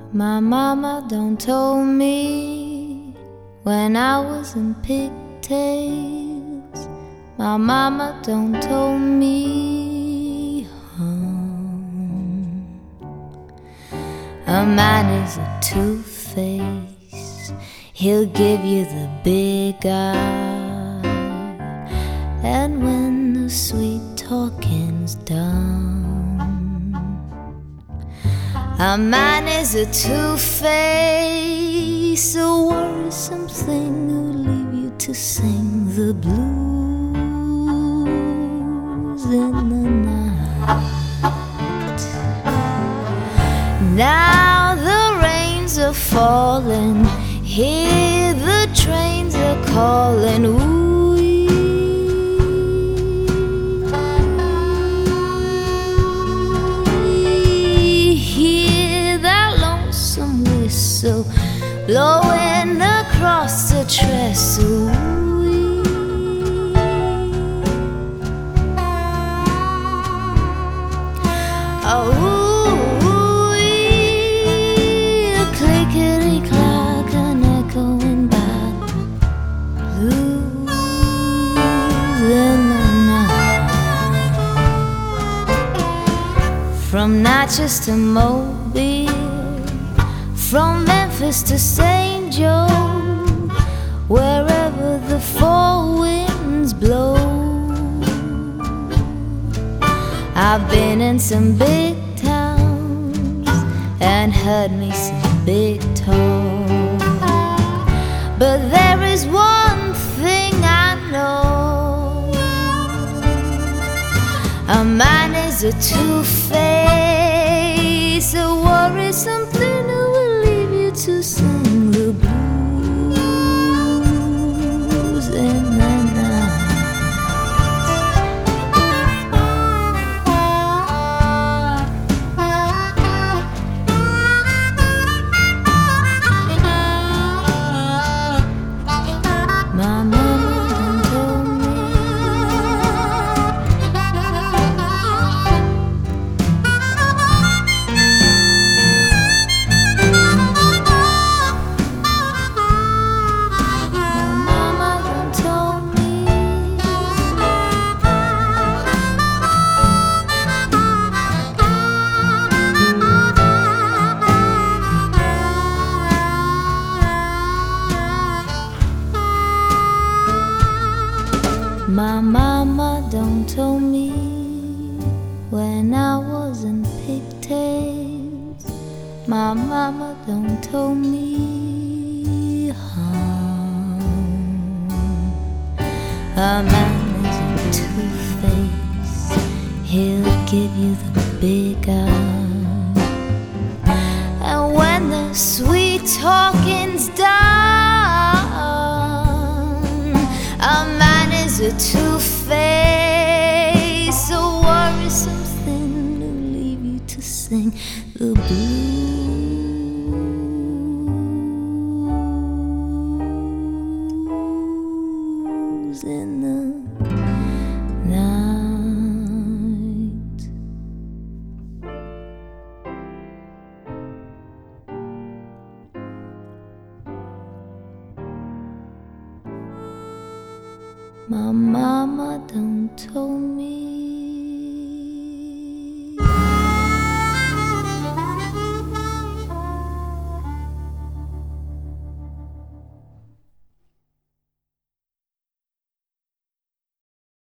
My mama done told me when I was in pigtails. My mama done told me a man is a two-face. He'll give you the big eye, and when the sweet talking's done, a man is a two-face, a worrisome thing who'll leave you to sing the blues in the night. Now the rains are falling, hear the trains are calling. Ooh, so blowing across the trestle. Oh, clickety-clack, an echoing back, blues in the night. From Natchez to Mobile, from Memphis to St. Joe, wherever the four winds blow. I've been in some big towns and heard me some big talk, but there is one thing I know: a man is a two-face, a worrisome thing to sing the blues in the night. My mama done told me my mama done told me when I was in pigtails. My mama done told me a man is a two-face. He'll give you the big eye, and when the sweet talking's done, a man is a two-face, a worrisome thing to leave you to sing the blues in the night. My mama done told me